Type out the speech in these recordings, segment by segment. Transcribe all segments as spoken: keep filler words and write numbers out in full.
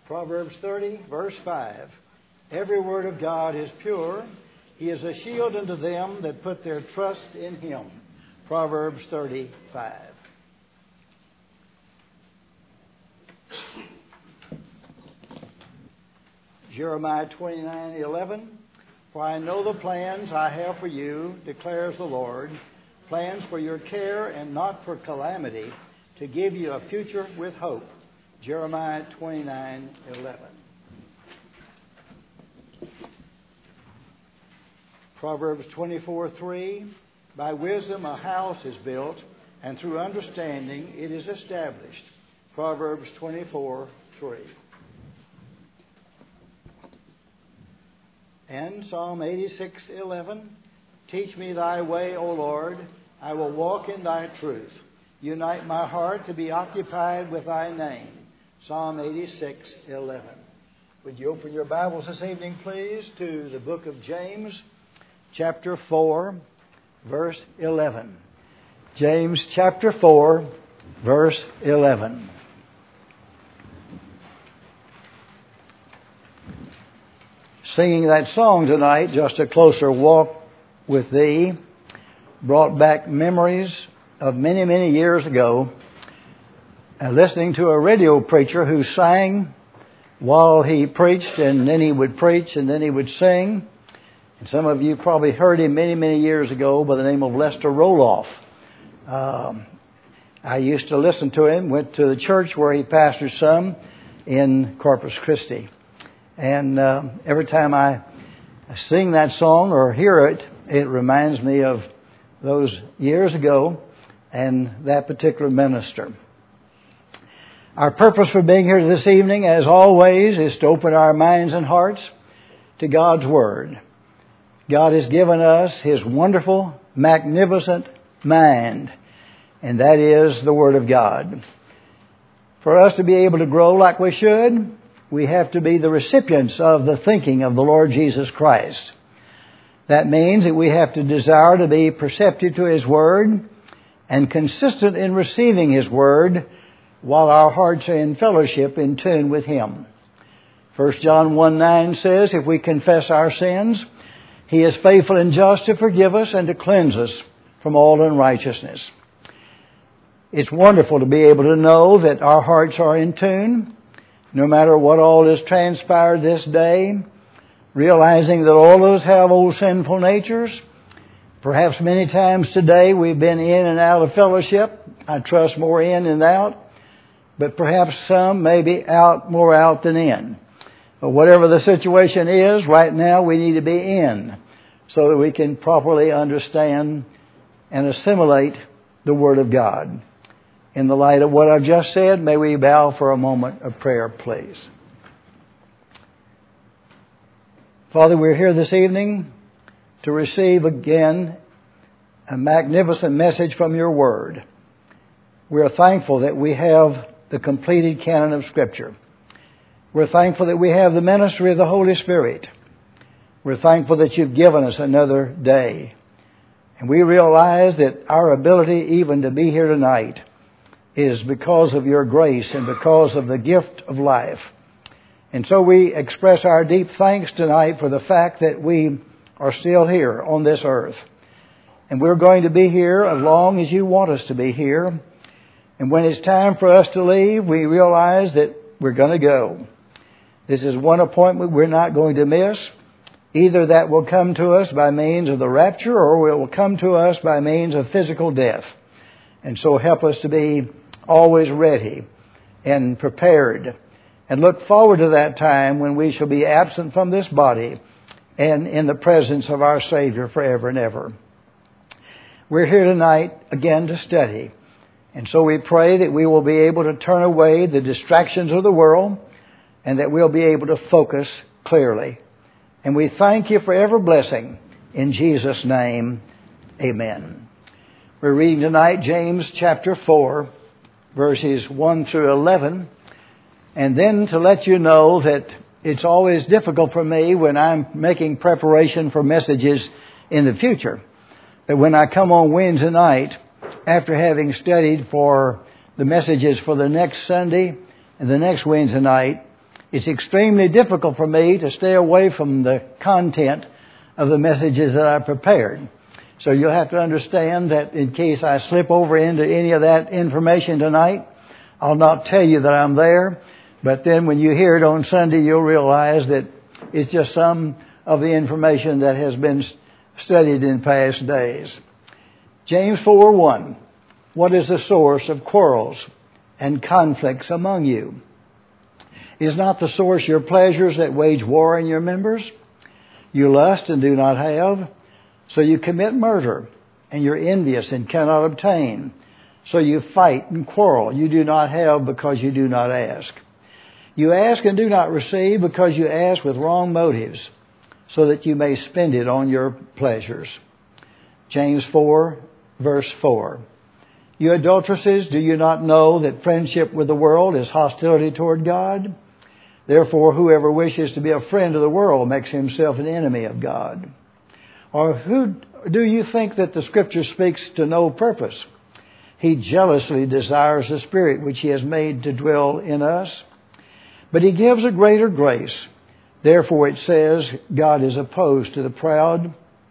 Proverbs thirty, verse five. Every word of God is pure. He is a shield unto them that put their trust in Him. Proverbs thirty, five. Jeremiah twenty-nine, eleven. For I know the plans I have for you, declares the Lord, plans for your care and not for calamity, to give you a future with hope. Jeremiah twenty-nine, eleven. Proverbs twenty-four, three. By wisdom a house is built, and through understanding it is established. Proverbs twenty-four, three. And Psalm eighty-six, eleven. Teach me thy way, O Lord. I will walk in thy truth. Unite my heart to be occupied with thy name. Psalm eighty-six, eleven. Would you open your Bibles this evening, please, to the book of James, chapter four, verse eleven. James chapter four, verse eleven. Singing that song tonight, Just a Closer Walk with Thee, brought back memories of many, many years ago, and listening to a radio preacher who sang while he preached, and then he would preach, and then he would sing. And some of you probably heard him many, many years ago by the name of Lester Roloff. Um, I used to listen to him, went to the church where he pastored some in Corpus Christi. And uh, every time I sing that song or hear it, it reminds me of those years ago and that particular minister. Our purpose for being here this evening, as always, is to open our minds and hearts to God's Word. God has given us His wonderful, magnificent mind, and that is the Word of God. For us to be able to grow like we should, we have to be the recipients of the thinking of the Lord Jesus Christ. That means that we have to desire to be perceptive to His Word and consistent in receiving His Word while our hearts are in fellowship, in tune with Him. First John one nine says, if we confess our sins, He is faithful and just to forgive us and to cleanse us from all unrighteousness. It's wonderful to be able to know that our hearts are in tune, no matter what all has transpired this day, realizing that all of us have old sinful natures. Perhaps many times today we've been in and out of fellowship. I trust more in than out. But perhaps some may be out, more out than in. But whatever the situation is, right now we need to be in so that we can properly understand and assimilate the Word of God. In the light of what I've just said, may we bow for a moment of prayer, please. Father, we're here this evening to receive again a magnificent message from your Word. We are thankful that we have the completed canon of Scripture. We're thankful that we have the ministry of the Holy Spirit. We're thankful that you've given us another day. And we realize that our ability even to be here tonight is because of your grace and because of the gift of life. And so we express our deep thanks tonight for the fact that we are still here on this earth. And we're going to be here as long as you want us to be here. And when it's time for us to leave, we realize that we're going to go. This is one appointment we're not going to miss. Either that will come to us by means of the rapture, or it will come to us by means of physical death. And so help us to be always ready and prepared, and look forward to that time when we shall be absent from this body and in the presence of our Savior forever and ever. We're here tonight again to study. And so we pray that we will be able to turn away the distractions of the world and that we'll be able to focus clearly. And we thank you for every blessing. In Jesus' name, amen. We're reading tonight James chapter four, verses one through eleven. And then to let you know that it's always difficult for me when I'm making preparation for messages in the future, that when I come on Wednesday night, after having studied for the messages for the next Sunday and the next Wednesday night, it's extremely difficult for me to stay away from the content of the messages that I prepared. So you'll have to understand that in case I slip over into any of that information tonight, I'll not tell you that I'm there. But then when you hear it on Sunday, you'll realize that it's just some of the information that has been studied in past days. James four one. What is the source of quarrels and conflicts among you? Is not the source your pleasures that wage war in your members? You lust and do not have, so you commit murder, and you're envious and cannot obtain. So you fight and quarrel. You do not have because you do not ask. You ask and do not receive because you ask with wrong motives, so that you may spend it on your pleasures. James four, verse four. You adulteresses, do you not know that friendship with the world is hostility toward God? Therefore, whoever wishes to be a friend of the world makes himself an enemy of God. Or who do you think that the Scripture speaks to no purpose? He jealously desires the Spirit which He has made to dwell in us. But He gives a greater grace. Therefore it says, God is opposed to the proud,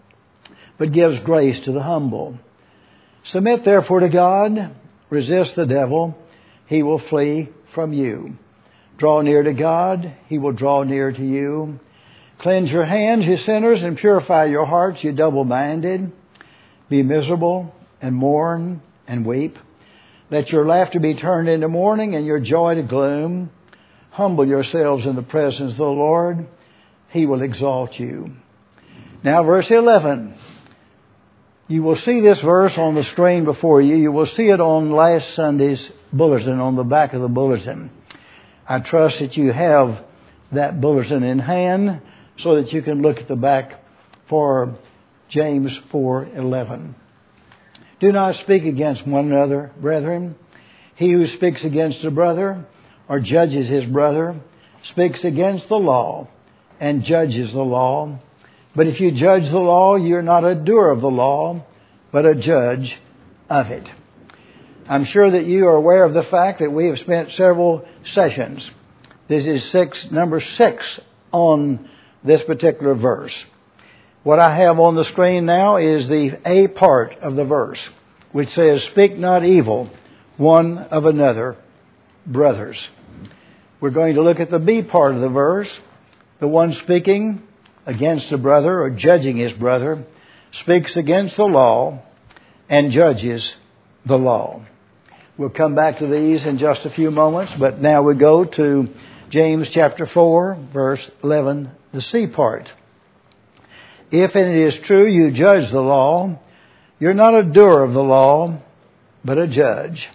but gives grace to the humble. Submit therefore to God, resist the devil, he will flee from you. Draw near to God, He will draw near to you. Cleanse your hands, you sinners, and purify your hearts, you double-minded. Be miserable and mourn and weep. Let your laughter be turned into mourning and your joy to gloom. Humble yourselves in the presence of the Lord. He will exalt you. Now verse eleven. You will see this verse on the screen before you. You will see it on last Sunday's bulletin, on the back of the bulletin. I trust that you have that bulletin in hand so that you can look at the back for James four eleven. Do not speak against one another, brethren. He who speaks against a brother or judges his brother speaks against the law and judges the law. But if you judge the law, you're not a doer of the law, but a judge of it. I'm sure that you are aware of the fact that we have spent several sessions. This is six, number six on this particular verse. What I have on the screen now is the A part of the verse, which says, speak not evil one of another, brothers. We're going to look at the B part of the verse. The one speaking against a brother or judging his brother speaks against the law and judges the law. We'll come back to these in just a few moments, but now we go to James chapter four, verse eleven, the C part. If it is true you judge the law, you're not a doer of the law, but a judge.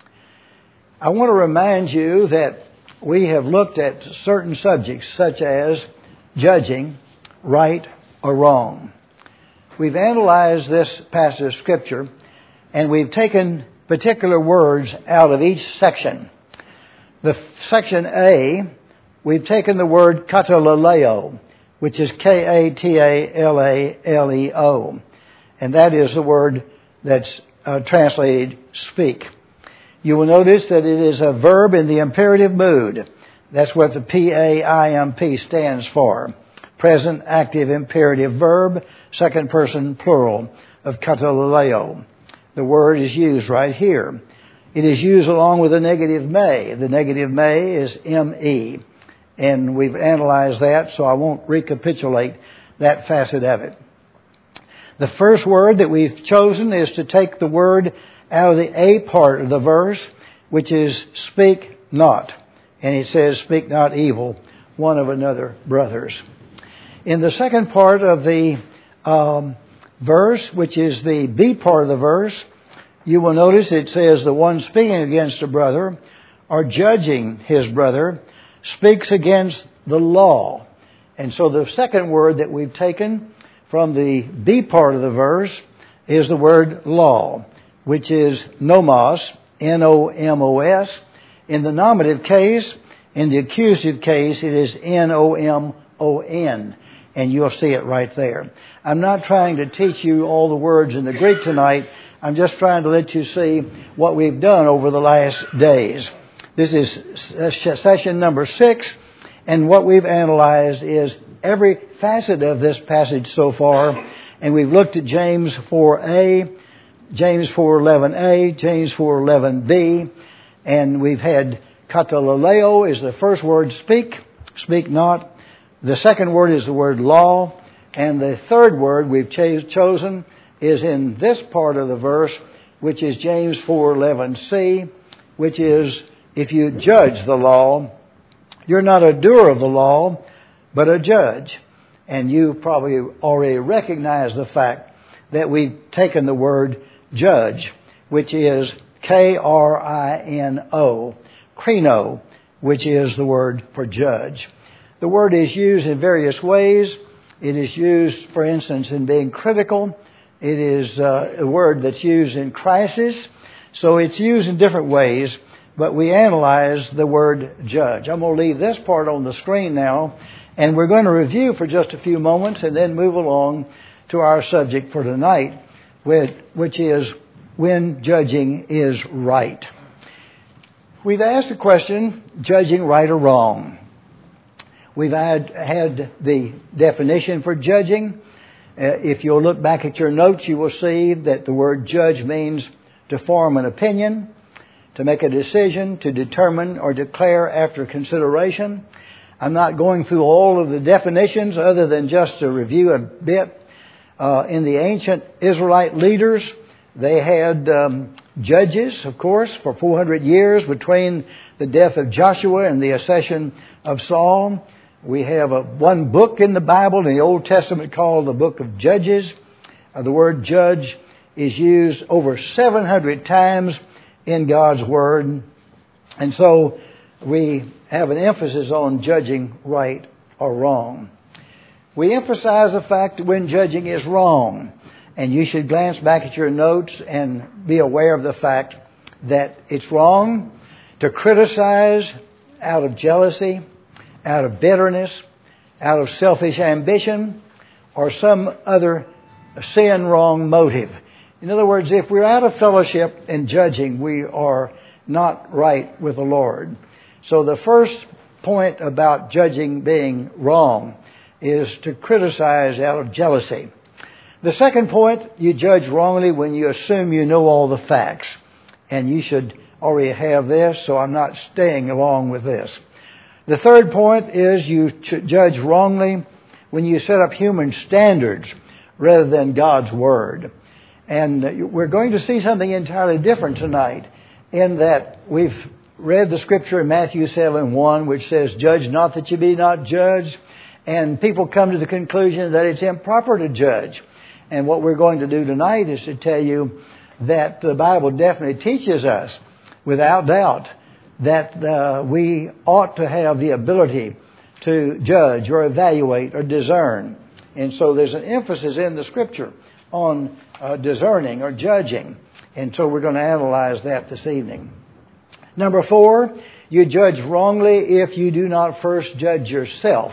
I want to remind you that we have looked at certain subjects such as judging right or wrong. We've analyzed this passage of Scripture and we've taken particular words out of each section. The section A, we've taken the word katalaleo, which is K A T A L A L E O. And that is the word that's uh, translated speak. You will notice that it is a verb in the imperative mood. That's what the P A I M P stands for. Present active imperative verb, second person plural of katalaleo. The word is used right here. It is used along with the negative may. The negative may is M E. And we've analyzed that, so I won't recapitulate that facet of it. The first word that we've chosen is to take the word out of the A part of the verse, which is speak not. And it says, speak not evil one of another, brothers. In the second part of the um, verse, which is the B part of the verse, you will notice it says the one speaking against a brother or judging his brother speaks against the law. And so the second word that we've taken from the B part of the verse is the word law, which is nomos, N O M O S. In the nominative case, in the accusative case, it is N O M O N. And you'll see it right there. I'm not trying to teach you all the words in the Greek tonight. I'm just trying to let you see what we've done over the last days. This is session number six, And what we've analyzed is every facet of this passage so far. And we've looked at James four A, James four eleven A, James four eleven B. And we've had katalaleo is the first word, speak, speak not. The second word is the word law. And the third word we've ch- chosen is in this part of the verse, which is James four eleven C, which is, if you judge the law, you're not a doer of the law, but a judge. And you probably already recognize the fact that we've taken the word judge, which is K R I N O, krino, which is the word for judge. The word is used in various ways. It is used, for instance, in being critical. It is uh, a word that's used in crisis. So it's used in different ways, but we analyze the word judge. I'm going to leave this part on the screen now, and we're going to review for just a few moments and then move along to our subject for tonight, which is when judging is right. We've asked the question, judging right or wrong. We've had, had the definition for judging. Uh, if you'll look back at your notes, you will see that the word judge means to form an opinion, to make a decision, to determine or declare after consideration. I'm not going through all of the definitions other than just to review a bit. Uh, in the ancient Israelite leaders, they had um, judges, of course, for four hundred years between the death of Joshua and the accession of Saul. We have a, one book in the Bible in the Old Testament called the Book of Judges. Uh, the word judge is used over seven hundred times in God's Word. And so we have an emphasis on judging right or wrong. We emphasize the fact that when judging is wrong, and you should glance back at your notes and be aware of the fact that it's wrong to criticize out of jealousy, out of bitterness, out of selfish ambition, or some other sin wrong motive. In other words, if we're out of fellowship in judging, we are not right with the Lord. So the first point about judging being wrong is to criticize out of jealousy. The second point, you judge wrongly when you assume you know all the facts. And you should already have this, so I'm not staying along with this. The third point is you judge wrongly when you set up human standards rather than God's Word. And we're going to see something entirely different tonight in that we've read the scripture in Matthew seven one, which says, judge not that you be not judged. And people come to the conclusion that it's improper to judge. And what we're going to do tonight is to tell you that the Bible definitely teaches us, without doubt, that uh, we ought to have the ability to judge or evaluate or discern. And so there's an emphasis in the scripture on uh, discerning or judging. And so we're going to analyze that this evening. Number four, you judge wrongly if you do not first judge yourself.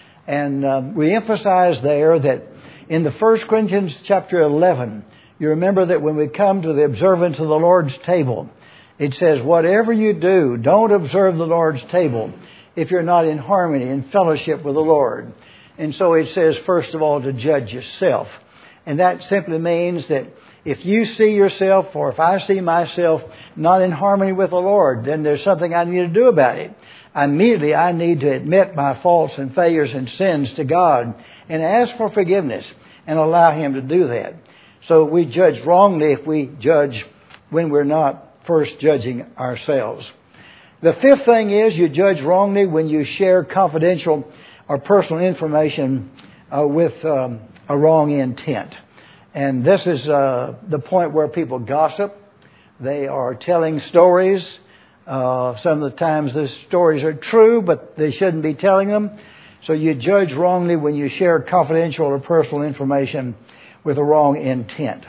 And uh, we emphasize there that in the First Corinthians chapter eleven, you remember that when we come to the observance of the Lord's table, it says, whatever you do, don't observe the Lord's table if you're not in harmony and fellowship with the Lord. And so it says, first of all, to judge yourself. And that simply means that if you see yourself, or if I see myself not in harmony with the Lord, then there's something I need to do about it. Immediately I need to admit my faults and failures and sins to God and ask for forgiveness and allow Him to do that. So we judge wrongly if we judge when we're not first judging ourselves. The fifth thing is you judge wrongly when you share confidential or personal information uh, with um, a wrong intent. And this is uh, the point where people gossip. They are telling stories. Uh, some of the times the stories are true, but they shouldn't be telling them. So you judge wrongly when you share confidential or personal information with a wrong intent.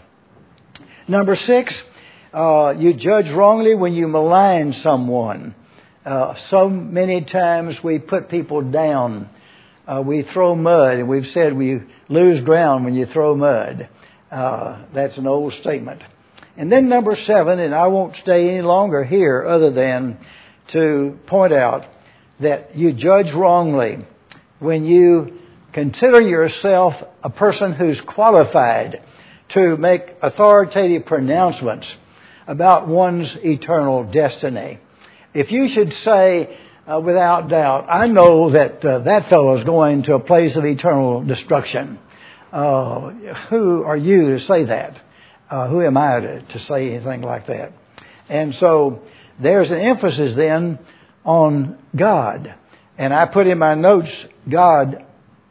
Number six, uh, you judge wrongly when you malign someone. Uh, so many times we put people down. Uh, we throw mud, and we've said we lose ground when you throw mud. Uh, that's an old statement. And then number seven, and I won't stay any longer here other than to point out that you judge wrongly when you consider yourself a person who's qualified to make authoritative pronouncements about one's eternal destiny. If you should say, uh, without doubt, I know that uh, that fellow is going to a place of eternal destruction, uh, who are you to say that? Uh, who am I to, to say anything like that? And so there's an emphasis then on God. And I put in my notes, God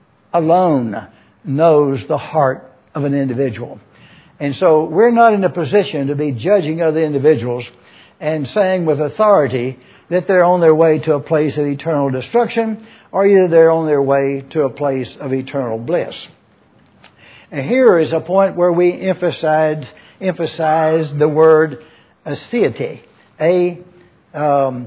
alone knows the heart of an individual. And so we're not in a position to be judging other individuals and saying with authority that they're on their way to a place of eternal destruction, or either they're on their way to a place of eternal bliss. And here is a point where we emphasize, emphasize the word aseity. A, um,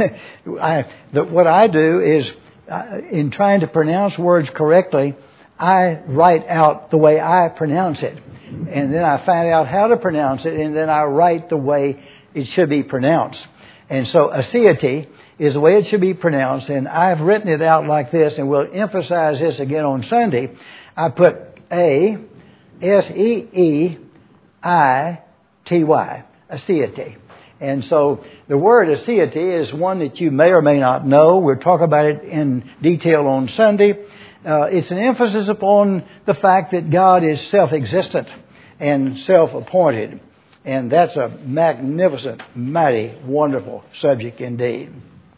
I, the, what I do is, uh, in trying to pronounce words correctly, I write out the way I pronounce it. And then I find out how to pronounce it, and then I write the way it should be pronounced. And so aseity is the way it should be pronounced, and I've written it out like this, and we'll emphasize this again on Sunday. I put A, S E E I T Y, aseity. And so the word aseity is one that you may or may not know. We'll talk about it in detail on Sunday. Uh, it's an emphasis upon the fact that God is self-existent and self-appointed. And that's a magnificent, mighty, wonderful subject indeed.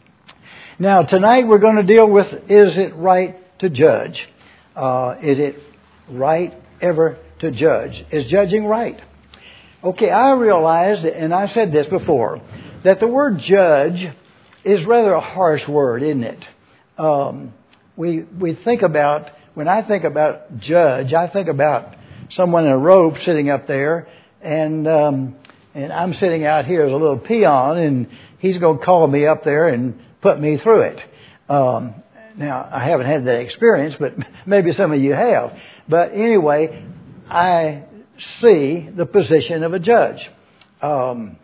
Now, tonight we're going to deal with, is it right to judge? Uh, is it right ever to judge? Is judging right? Okay, I realize, and I said this before, that the word judge is rather a harsh word, isn't it? Um, we we think about, when I think about judge, I think about someone in a robe sitting up there, and um, and I'm sitting out here as a little peon, and he's going to call me up there and put me through it. Um, now, I haven't had that experience, but maybe some of you have. But anyway, I see the position of a judge. Um,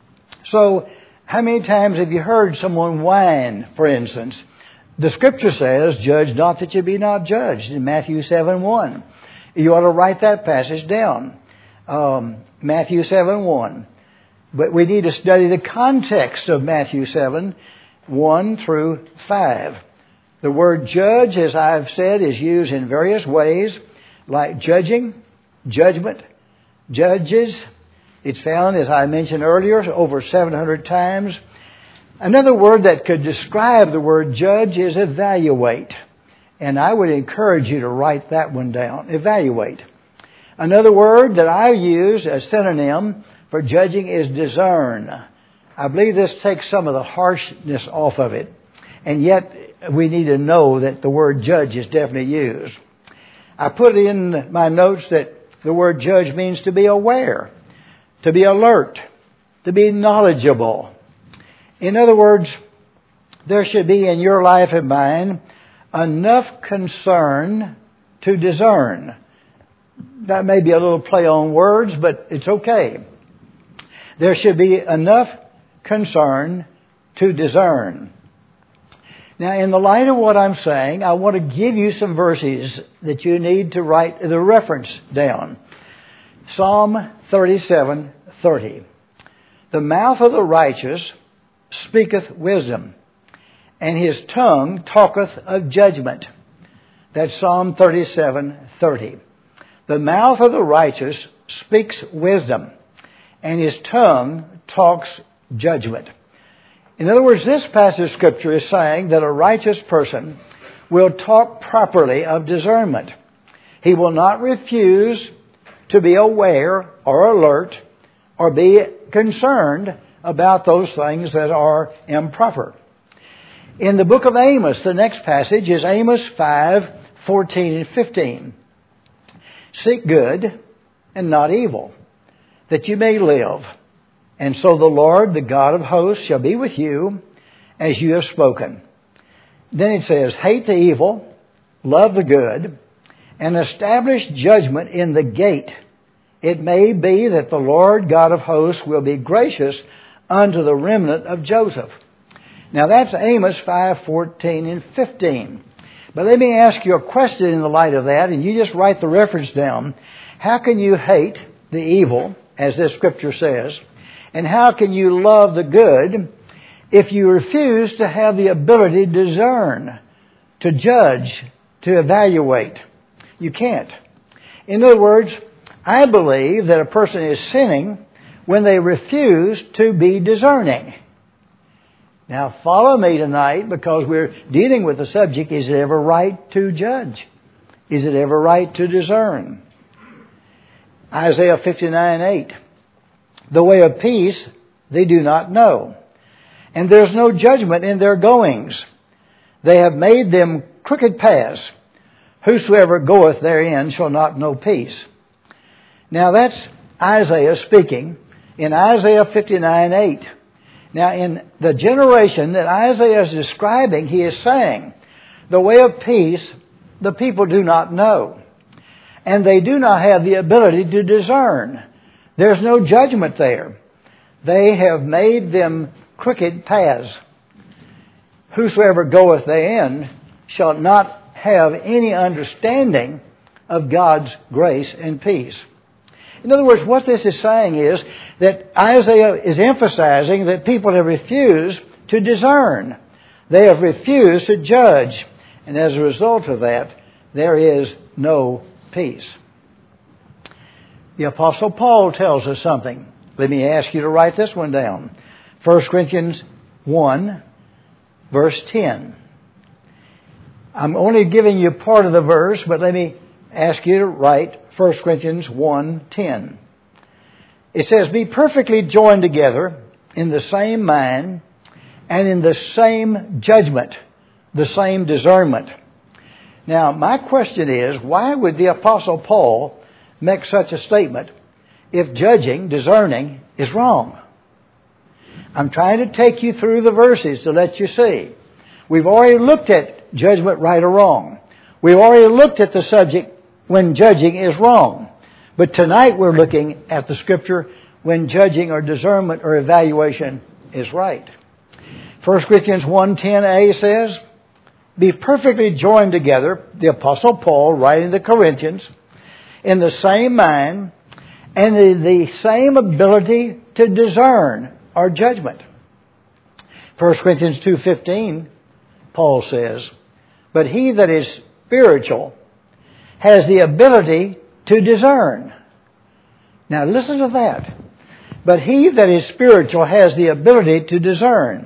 so, how many times have you heard someone whine, for instance? The Scripture says, judge not that you be not judged, in Matthew seven one. You ought to write that passage down. Um, Matthew seven one. But we need to study the context of Matthew seven one through five. The word judge, as I've said, is used in various ways, like judging, judgment, judges. It's found, as I mentioned earlier, over seven hundred times. Another word that could describe the word judge is evaluate. And I would encourage you to write that one down. Evaluate. Another word that I use as synonym for judging is discern. I believe this takes some of the harshness off of it. And yet we need to know that the word judge is definitely used. I put in my notes that the word judge means to be aware, to be alert, to be knowledgeable. In other words, there should be in your life and mine enough concern to discern. That may be a little play on words, but it's okay. There should be enough concern to discern. Now, in the light of what I'm saying, I want to give you some verses that you need to write the reference down. Psalm thirty-seven thirty. The mouth of the righteous speaketh wisdom, and his tongue talketh of judgment. That's Psalm thirty-seven thirty. The mouth of the righteous speaks wisdom, and his tongue talks judgment. In other words, this passage of Scripture is saying that a righteous person will talk properly of discernment. He will not refuse to be aware or alert or be concerned about those things that are improper. In the book of Amos, the next passage is Amos five fourteen and fifteen. Seek good and not evil, that you may live. And so the Lord, the God of hosts, shall be with you as you have spoken. Then it says, hate the evil, love the good, and establish judgment in the gate. It may be that the Lord God of hosts will be gracious unto the remnant of Joseph. Now that's Amos five, fourteen and fifteen. But let me ask you a question in the light of that, and you just write the reference down. How can you hate the evil, as this scripture says, and how can you love the good if you refuse to have the ability to discern, to judge, to evaluate? You can't. In other words, I believe that a person is sinning when they refuse to be discerning. Now follow me tonight, because we're dealing with the subject, is it ever right to judge? Is it ever right to discern? Isaiah fifty-nine, eight. The way of peace they do not know, and there's no judgment in their goings. They have made them crooked paths. Whosoever goeth therein shall not know peace. Now that's Isaiah speaking in Isaiah fifty-nine, eight. Now in the generation that Isaiah is describing, he is saying, the way of peace the people do not know. And they do not have the ability to discern. There's no judgment there. They have made them crooked paths. Whosoever goeth therein shall not have any understanding of God's grace and peace. In other words, what this is saying is that Isaiah is emphasizing that people have refused to discern. They have refused to judge. And as a result of that, there is no peace. The Apostle Paul tells us something. Let me ask you to write this one down. First Corinthians one, verse ten. I'm only giving you part of the verse, but let me ask you to write First Corinthians one, ten. It says, be perfectly joined together in the same mind and in the same judgment, the same discernment. Now, my question is, why would the Apostle Paul make such a statement if judging, discerning, is wrong? I'm trying to take you through the verses to let you see. We've already looked at judgment, right or wrong. We've already looked at the subject when judging is wrong. But tonight we're looking at the scripture when judging or discernment or evaluation is right. First Corinthians one, ten a says, be perfectly joined together, the Apostle Paul writing to the Corinthians, in the same mind and in the same ability to discern or judgment. First Corinthians two fifteen, Paul says, but he that is spiritual has the ability to discern. Now listen to that. But he that is spiritual has the ability to discern.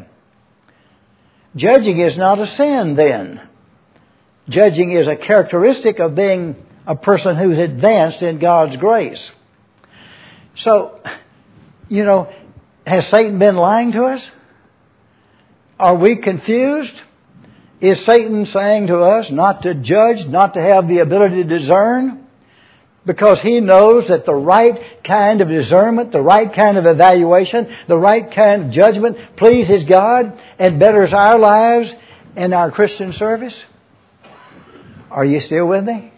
Judging is not a sin then. Judging is a characteristic of being a person who's advanced in God's grace. So, you know, has Satan been lying to us? Are we confused? Is Satan saying to us not to judge, not to have the ability to discern? Because he knows that the right kind of discernment, the right kind of evaluation, the right kind of judgment pleases God and betters our lives and our Christian service? Are you still with me?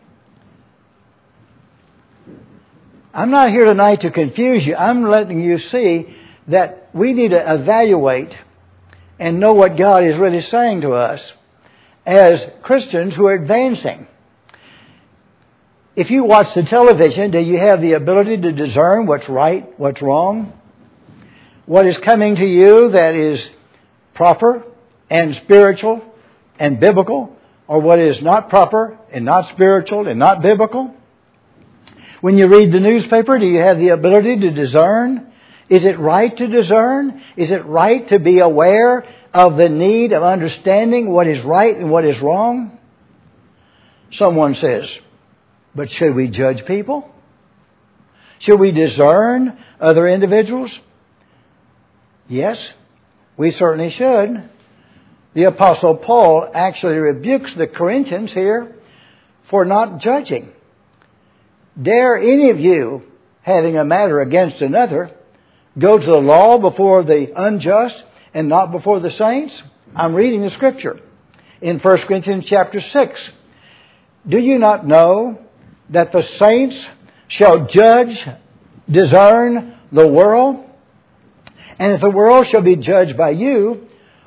I'm not here tonight to confuse you. I'm letting you see that we need to evaluate and know what God is really saying to us as Christians who are advancing. If you watch the television, do you have the ability to discern what's right, what's wrong? What is coming to you that is proper and spiritual and biblical, or what is not proper and not spiritual and not biblical? When you read the newspaper, do you have the ability to discern? Is it right to discern? Is it right to be aware of the need of understanding what is right and what is wrong? Someone says, but should we judge people? Should we discern other individuals? Yes, we certainly should. The Apostle Paul actually rebukes the Corinthians here for not judging. Dare any of you, having a matter against another, go to the law before the unjust and not before the saints? I'm reading the scripture in First Corinthians chapter six. Do you not know that the saints shall judge, discern the world? And if the world shall be judged by you,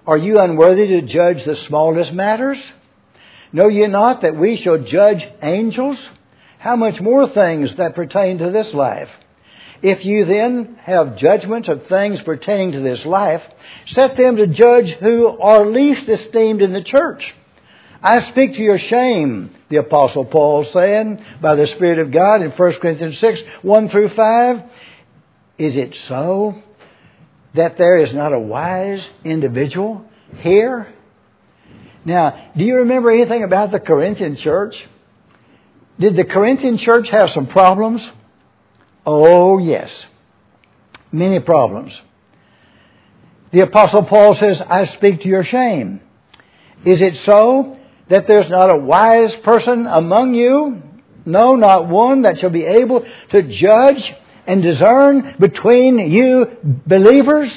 Are you unworthy to judge the smallest matters? Know ye not that we shall judge angels? How much more things that pertain to this life? If you then have judgments of things pertaining to this life, set them to judge who are least esteemed in the church. I speak to your shame, the Apostle Paul saying, by the Spirit of God in First Corinthians six, one through five. Is it so that there is not a wise individual here? Now, do you remember anything about the Corinthian church? Did the Corinthian church have some problems? Oh, yes. Many problems. The Apostle Paul says, I speak to your shame. Is it so that there's not a wise person among you? No, not one that shall be able to judge and discern between you believers?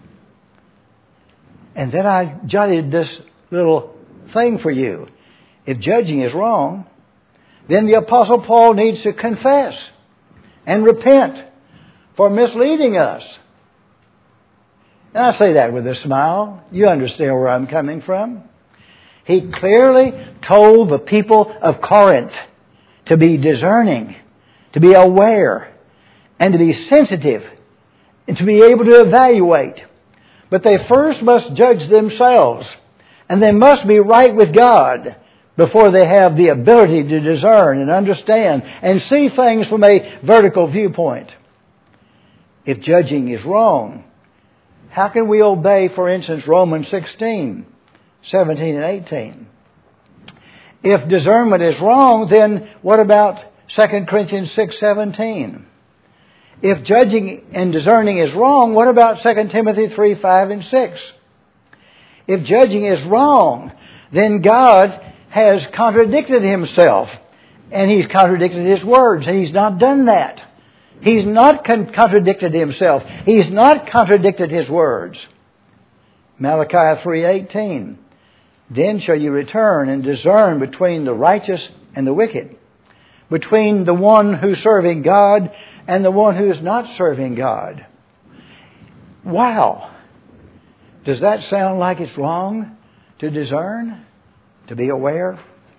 And then I jotted this little thing for you. If judging is wrong, then the Apostle Paul needs to confess and repent for misleading us. And I say that with a smile. You understand where I'm coming from. He clearly told the people of Corinth to be discerning, to be aware, and to be sensitive, and to be able to evaluate. But they first must judge themselves, and they must be right with God before they have the ability to discern and understand and see things from a vertical viewpoint. If judging is wrong, how can we obey, for instance, Romans sixteen, seventeen and eighteen? If discernment is wrong, then what about Second Corinthians six, seventeen? If judging and discerning is wrong, what about Second Timothy three, five and six? If judging is wrong, then God has contradicted Himself, and He's contradicted His words, and He's not done that. He's not con- contradicted Himself. He's not contradicted His words. Malachi three eighteen. Then shall you return and discern between the righteous and the wicked, between the one who's serving God and the one who is not serving God. Wow! Does that sound like it's wrong to discern? To be aware?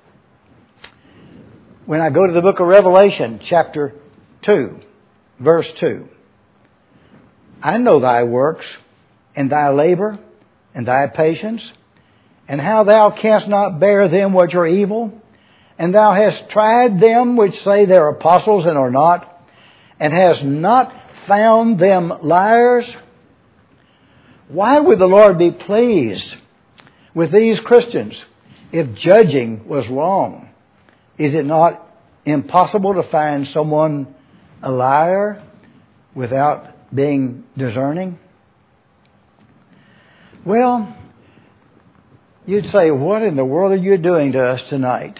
When I go to the book of Revelation, chapter two, verse two. I know thy works, and thy labor, and thy patience, and how thou canst not bear them which are evil, and thou hast tried them which say they're apostles and are not, and hast not found them liars. Why would the Lord be pleased with these Christians if judging was wrong? Is it not impossible to find someone a liar without being discerning? Well, you'd say, what in the world are you doing to us tonight?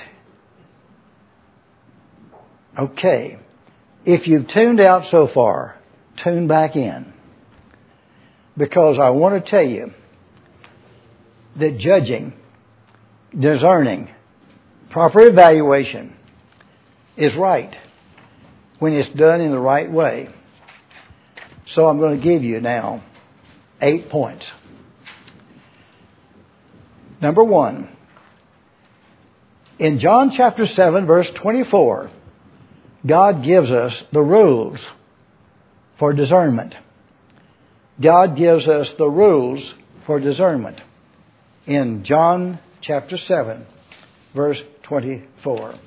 Okay. If you've tuned out so far, tune back in. Because I want to tell you that judging, discerning, proper evaluation is right when it's done in the right way. So I'm going to give you now eight points. Number one, in John chapter seven, verse twenty-four, God gives us the rules for discernment. God gives us the rules for discernment in John chapter seven, verse twenty-four.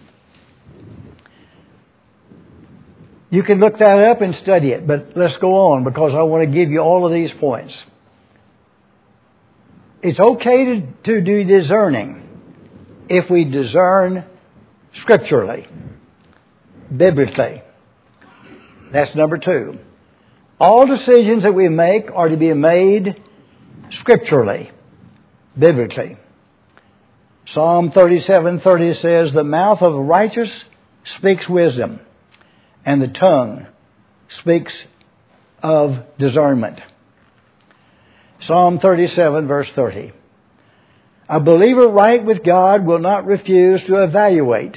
You can look that up and study it, but let's go on because I want to give you all of these points. It's okay to, to do discerning if we discern scripturally, biblically. That's number two. All decisions that we make are to be made scripturally, biblically. Psalm thirty-seven thirty says, the mouth of the righteous speaks wisdom, and the tongue speaks of discernment. Psalm thirty-seven verse thirty. A believer right with God will not refuse to evaluate.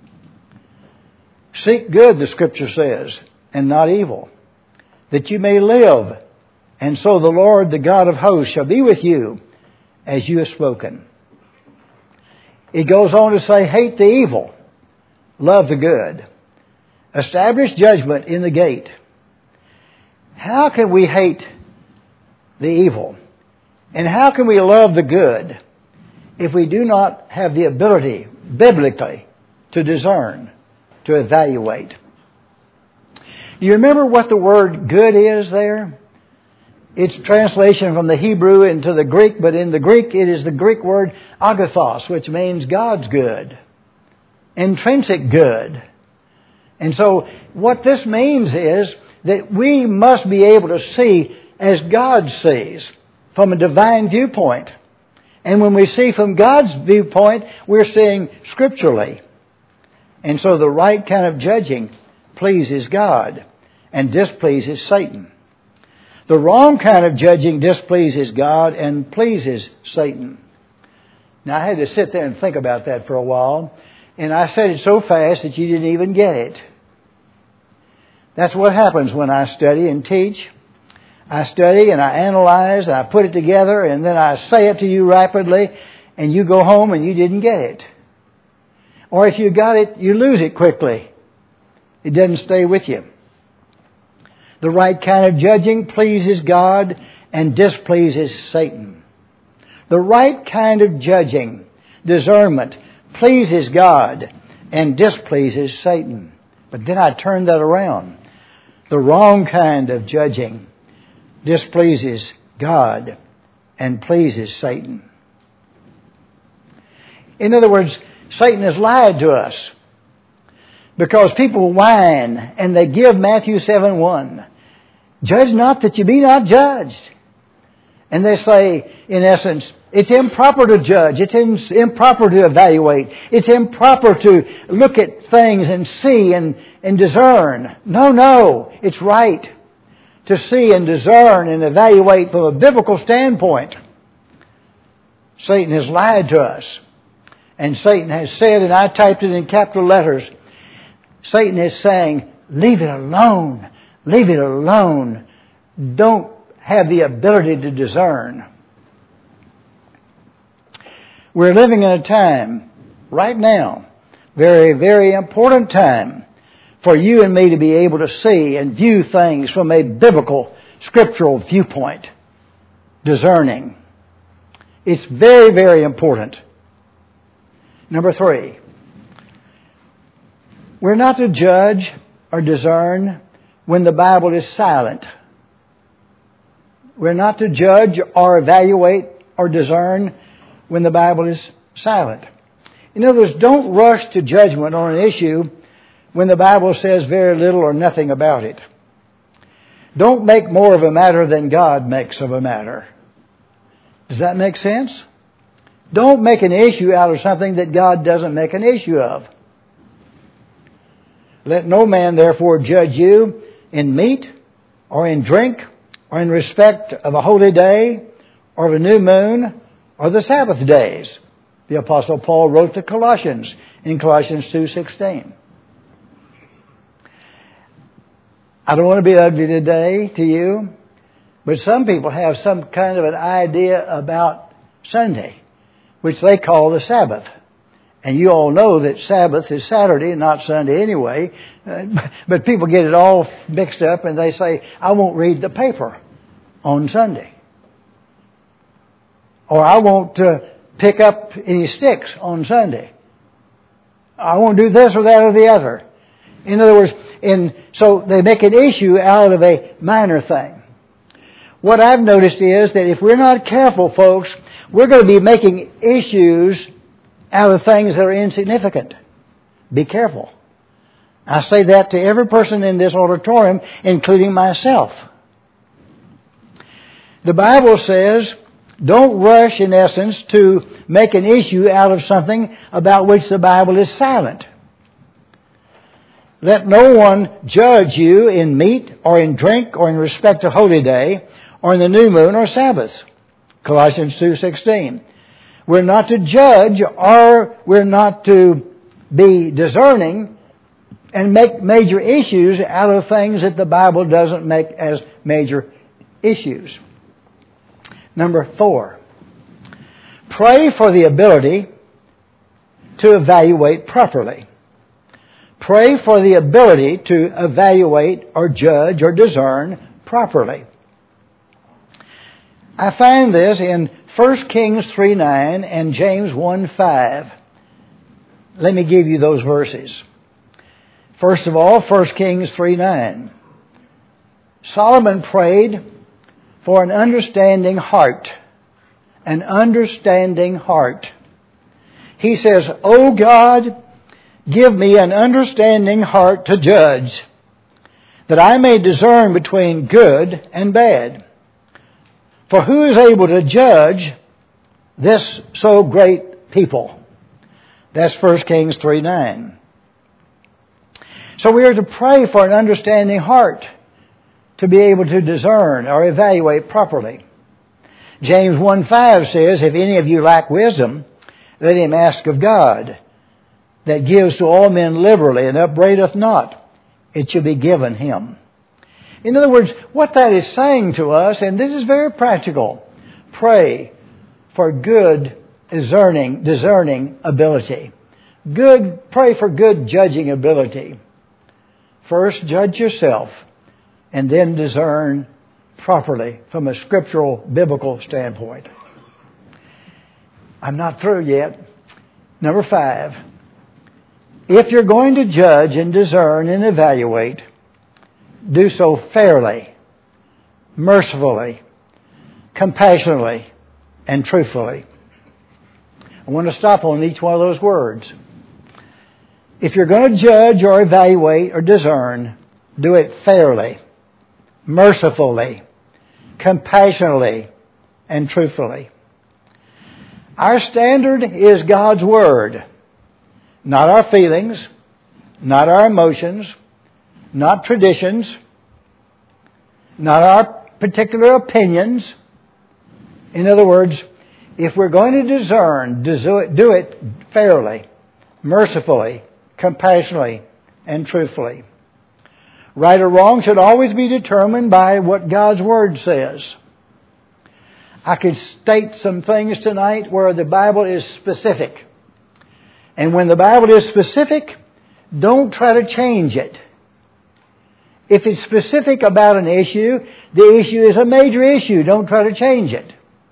Seek good, the Scripture says, and not evil, that you may live. And so the Lord, the God of hosts, shall be with you, as you have spoken. It goes on to say, hate the evil, love the good. Establish judgment in the gate. How can we hate the evil? And how can we love the good if we do not have the ability, biblically, to discern, to evaluate? You remember what the word good is there? It's translation from the Hebrew into the Greek, but in the Greek it is the Greek word agathos, which means God's good, intrinsic good. And so what this means is that we must be able to see as God sees from a divine viewpoint. And when we see from God's viewpoint, we're seeing scripturally. And so the right kind of judging pleases God and displeases Satan. The wrong kind of judging displeases God and pleases Satan. Now, I had to sit there and think about that for a while. And I said it so fast that you didn't even get it. That's what happens when I study and teach. I study and I analyze and I put it together and then I say it to you rapidly and you go home and you didn't get it. Or if you got it, you lose it quickly. It doesn't stay with you. The right kind of judging pleases God and displeases Satan. The right kind of judging, discernment, pleases God and displeases Satan. But then I turn that around. The wrong kind of judging displeases God and pleases Satan. In other words, Satan has lied to us. Because people whine and they give Matthew seven one. Judge not that you be not judged. And they say, in essence, it's improper to judge. It's improper to evaluate. It's improper to look at things and see and, and discern. No, no. It's right to see and discern and evaluate from a biblical standpoint. Satan has lied to us. And Satan has said, and I typed it in capital letters, Satan is saying, leave it alone. Leave it alone. Don't have the ability to discern. We're living in a time, right now, very, very important time for you and me to be able to see and view things from a biblical, scriptural viewpoint. Discerning. It's very, very important. Number three. We're not to judge or discern when the Bible is silent. We're not to judge or evaluate or discern when the Bible is silent. In other words, don't rush to judgment on an issue when the Bible says very little or nothing about it. Don't make more of a matter than God makes of a matter. Does that make sense? Don't make an issue out of something that God doesn't make an issue of. Let no man therefore judge you in meat or in drink or in respect of a holy day or of a new moon or the Sabbath days. The Apostle Paul wrote to Colossians in Colossians two sixteen. I don't want to be ugly today to you, but some people have some kind of an idea about Sunday, which they call the Sabbath. And you all know that Sabbath is Saturday, not Sunday anyway. Uh, but people get it all mixed up and they say, I won't read the paper on Sunday. Or I won't uh, pick up any sticks on Sunday. I won't do this or that or the other. In other words, in, so they make an issue out of a minor thing. What I've noticed is that if we're not careful, folks, we're going to be making issues out of things that are insignificant. Be careful. I say that to every person in this auditorium, including myself. The Bible says, don't rush, in essence, to make an issue out of something about which the Bible is silent. Let no one judge you in meat or in drink or in respect to holy day or in the new moon or Sabbath. Colossians two sixteen. We're not to judge or we're not to be discerning and make major issues out of things that the Bible doesn't make as major issues. Number four. pray for the ability to evaluate properly. Pray for the ability to evaluate or judge or discern properly. I find this in First Kings three nine and James one five. Let me give you those verses. First of all, First Kings three nine. Solomon prayed for an understanding heart. An understanding heart. He says, O God, give me an understanding heart to judge, that I may discern between good and bad. For who is able to judge this so great people? That's First Kings three nine. So we are to pray for an understanding heart to be able to discern or evaluate properly. James one five says, if any of you lack wisdom, let him ask of God, that gives to all men liberally and upbraideth not. It shall be given him. In other words, what that is saying to us, and this is very practical, pray for good discerning, discerning ability. Good, pray for good judging ability. First, judge yourself, and then discern properly from a scriptural, biblical standpoint. I'm not through yet. Number five, if you're going to judge and discern and evaluate, do so fairly, mercifully, compassionately, and truthfully. I want to stop on each one of those words. If you're going to judge or evaluate or discern, do it fairly, mercifully, compassionately, and truthfully. Our standard is God's Word, not our feelings, not our emotions, not traditions, not our particular opinions. In other words, if we're going to discern, do it, do it fairly, mercifully, compassionately, and truthfully. Right or wrong should always be determined by what God's Word says. I could state some things tonight where the Bible is specific. And when the Bible is specific, don't try to change it. If it's specific about an issue, the issue is a major issue. Don't try to change it.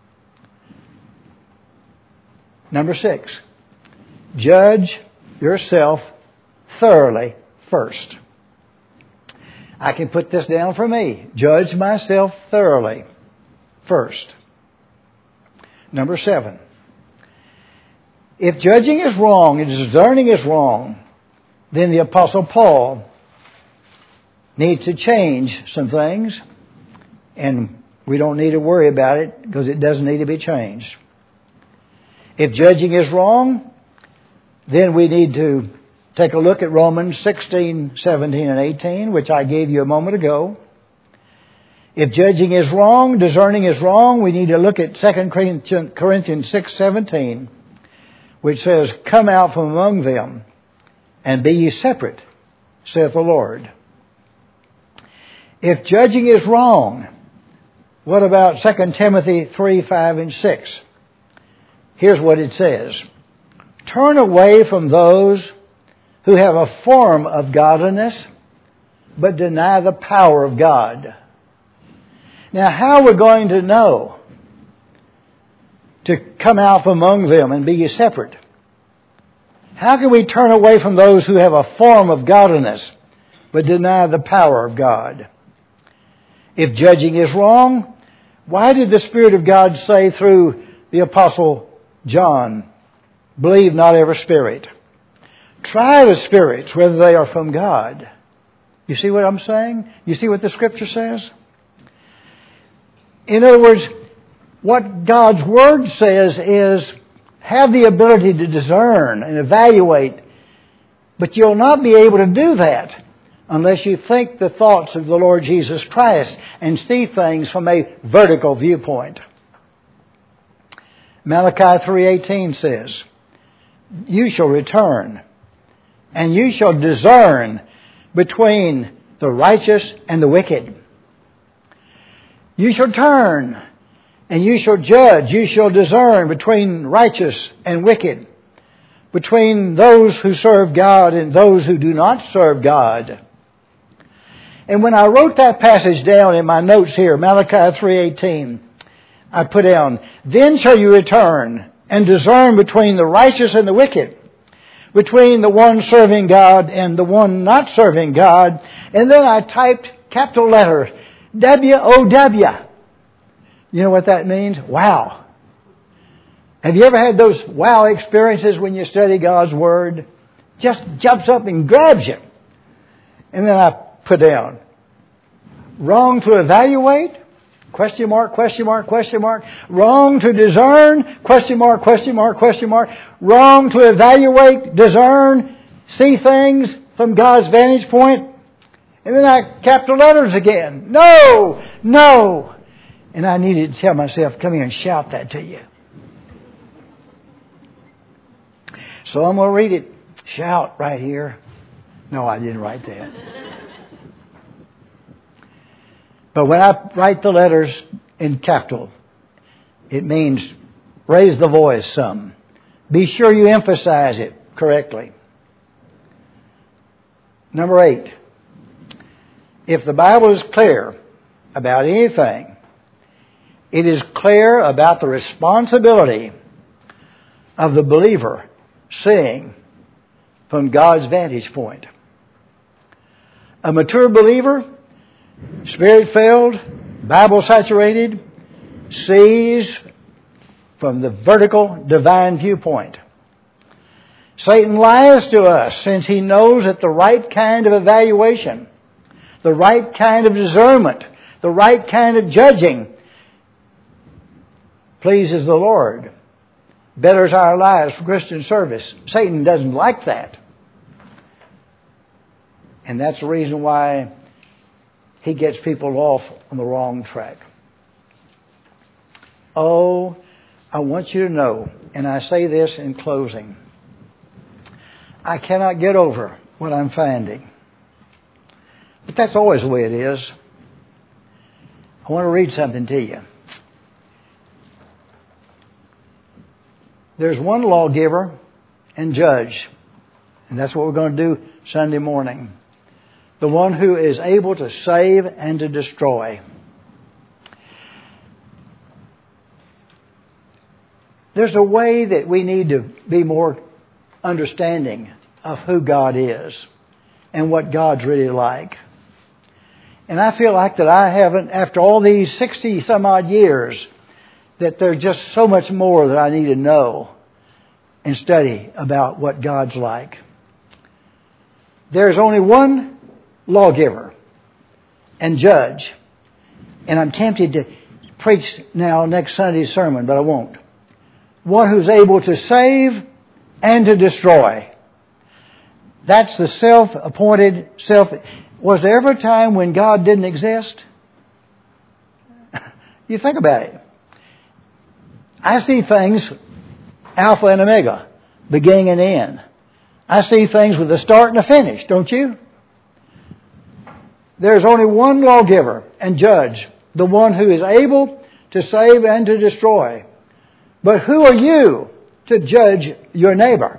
Number six, judge yourself thoroughly first. I can put this down for me. Judge myself thoroughly first. Number seven, if judging is wrong and discerning is wrong, then the Apostle Paul needs to change some things, and we don't need to worry about it because it doesn't need to be changed. If judging is wrong, then we need to take a look at Romans sixteen, seventeen, and eighteen, which I gave you a moment ago. If judging is wrong, discerning is wrong, we need to look at Second Corinthians six, seventeen, which says, come out from among them and be ye separate, saith the Lord. If judging is wrong, what about Second Timothy three, five, and six? Here's what it says. Turn away from those who have a form of godliness, but deny the power of God. Now, how are we going to know to come out from among them and be ye separate? How can we turn away from those who have a form of godliness, but deny the power of God? If judging is wrong, why did the Spirit of God say through the Apostle John, believe not every spirit? Try the spirits, whether they are from God. You see what I'm saying? You see what the Scripture says? In other words, what God's Word says is have the ability to discern and evaluate, but you'll not be able to do that unless you think the thoughts of the Lord Jesus Christ and see things from a vertical viewpoint. Malachi three eighteen says, you shall return, and you shall discern between the righteous and the wicked. You shall turn, And you shall judge, you shall discern between righteous and wicked, between those who serve God and those who do not serve God. And when I wrote that passage down in my notes here, Malachi three eighteen, I put down, then shall you return and discern between the righteous and the wicked, between the one serving God and the one not serving God. And then I typed capital letters, W O W. You know what that means? Wow. Have you ever had those wow experiences when you study God's Word? Just jumps up and grabs you. And then I put down, wrong to evaluate? Question mark, question mark, question mark. Wrong to discern? Question mark, question mark, question mark. Wrong to evaluate, discern, see things from God's vantage point? And then I capital letters again. No! No! And I needed to tell myself, come here and shout that to you. So I'm going to read it. Shout right here. No, I didn't write that. But when I write the letters in capital, it means raise the voice some. Be sure you emphasize it correctly. Number eight. If the Bible is clear about anything, it is clear about the responsibility of the believer seeing from God's vantage point. A mature believer, Spirit-filled, Bible-saturated, sees from the vertical divine viewpoint. Satan lies to us since he knows that the right kind of evaluation, the right kind of discernment, the right kind of judging pleases the Lord, betters our lives for Christian service. Satan doesn't like that. And that's the reason why he gets people off on the wrong track. Oh, I want you to know, and I say this in closing, I cannot get over what I'm finding. But that's always the way it is. I want to read something to you. There's one lawgiver and judge, and that's what we're going to do Sunday morning. The one who is able to save and to destroy. There's a way that we need to be more understanding of who God is and what God's really like. And I feel like that I haven't, after all these sixty some odd years, that there's just so much more that I need to know and study about what God's like. There's only one lawgiver and judge. And I'm tempted to preach now next Sunday's sermon, but I won't. One who's able to save and to destroy. That's the self-appointed self. Was there ever a time when God didn't exist? You think about it. I see things Alpha and Omega, beginning and end. I see things with a start and a finish, don't you? There's only one lawgiver and judge, the one who is able to save and to destroy. But who are you to judge your neighbor?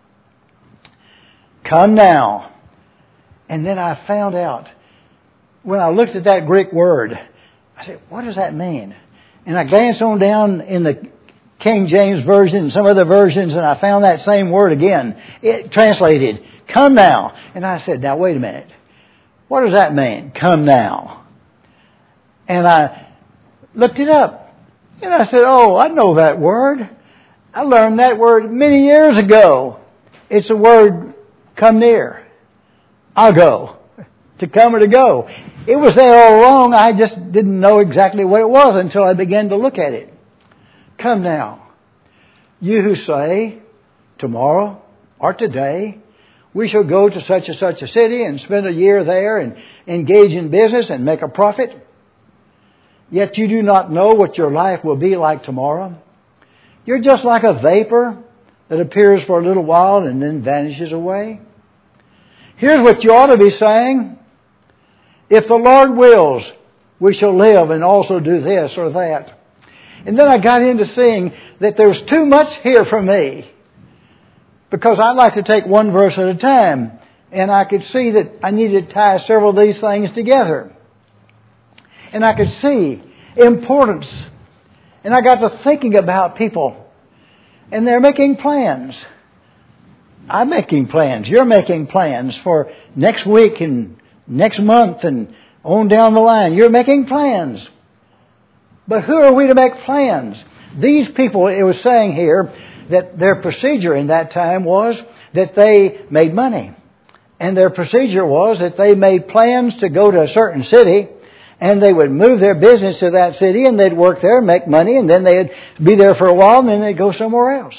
Come now. And then I found out, when I looked at that Greek word, I said, what does that mean? And I glanced on down in the King James Version and some other versions, and I found that same word again. It translated, come now. And I said, now wait a minute. What does that mean? Come now. And I looked it up. And I said, oh, I know that word. I learned that word many years ago. It's the word come near. I'll go. To come or to go. It was there all along. I just didn't know exactly what it was until I began to look at it. Come now. You who say, tomorrow or today, we shall go to such and such a city and spend a year there and engage in business and make a profit. Yet you do not know what your life will be like tomorrow. You're just like a vapor that appears for a little while and then vanishes away. Here's what you ought to be saying. If the Lord wills, we shall live and also do this or that. And then I got into seeing that there's too much here for me, because I like to take one verse at a time. And I could see that I needed to tie several of these things together. And I could see importance. And I got to thinking about people. And they're making plans. I'm making plans. You're making plans for next week and next month and on down the line. You're making plans. But who are we to make plans? These people, it was saying here that their procedure in that time was that they made money. And their procedure was that they made plans to go to a certain city, and they would move their business to that city, and they'd work there and make money, and then they'd be there for a while, and then they'd go somewhere else.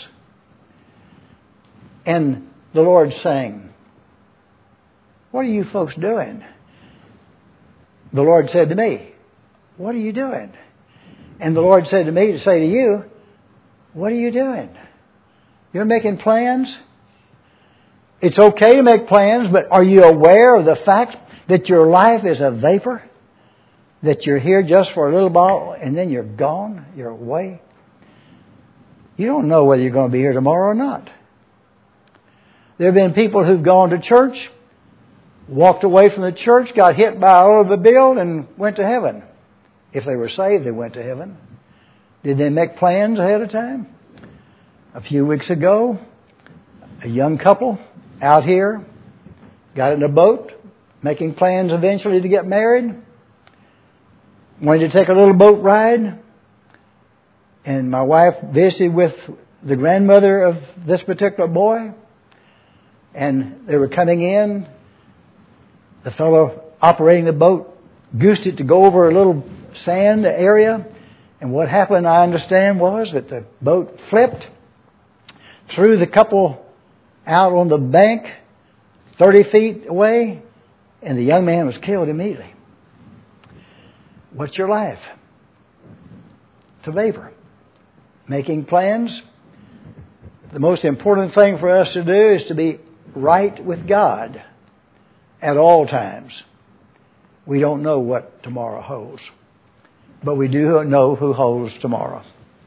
And the Lord's saying, what are you folks doing? The Lord said to me, what are you doing? And the Lord said to me to say to you, what are you doing? You're making plans? It's okay to make plans, but are you aware of the fact that your life is a vapor? That you're here just for a little while and then you're gone, you're away? You don't know whether you're going to be here tomorrow or not. There have been people who've gone to church, walked away from the church, got hit by an automobile and went to heaven. If they were saved, they went to heaven. Did they make plans ahead of time? A few weeks ago, a young couple out here got in a boat, making plans eventually to get married. Wanted to take a little boat ride. And my wife visited with the grandmother of this particular boy. And they were coming in. The fellow operating the boat goosed it to go over a little sand area. And what happened, I understand, was that the boat flipped, threw the couple out on the bank thirty feet away, and the young man was killed immediately. What's your life? It's a vapor. Making plans. The most important thing for us to do is to be right with God at all times. We don't know what tomorrow holds, but we do know who holds tomorrow.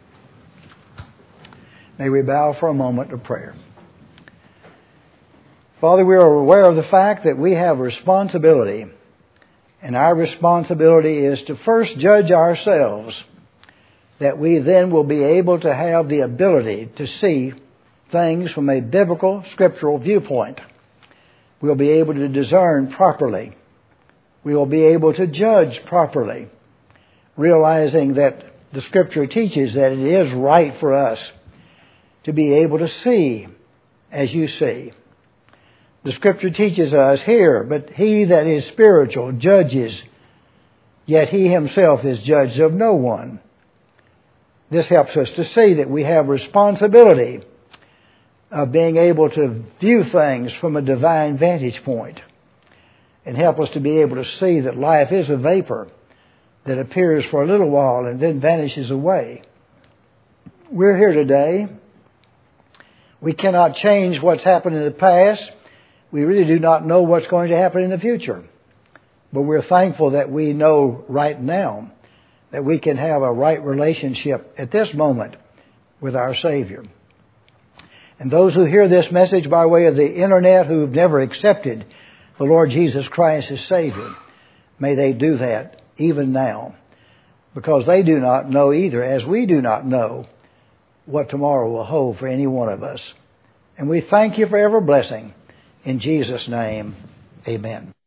May we bow for a moment of prayer. Father, we are aware of the fact that we have responsibility, and our responsibility is to first judge ourselves, that we then will be able to have the ability to see things from a biblical, scriptural viewpoint. We'll be able to discern properly. We will be able to judge properly, realizing that the Scripture teaches that it is right for us to be able to see as you see. The Scripture teaches us here, but he that is spiritual judges, yet he himself is judged of no one. This helps us to see that we have responsibility of being able to view things from a divine vantage point, and help us to be able to see that life is a vapor that appears for a little while and then vanishes away. We're here today. We cannot change what's happened in the past. We really do not know what's going to happen in the future. But we're thankful that we know right now that we can have a right relationship at this moment with our Savior. And those who hear this message by way of the internet who've never accepted the Lord Jesus Christ as Savior, may they do that even now, because they do not know either, as we do not know what tomorrow will hold for any one of us. And we thank you for every blessing. In Jesus' name, amen.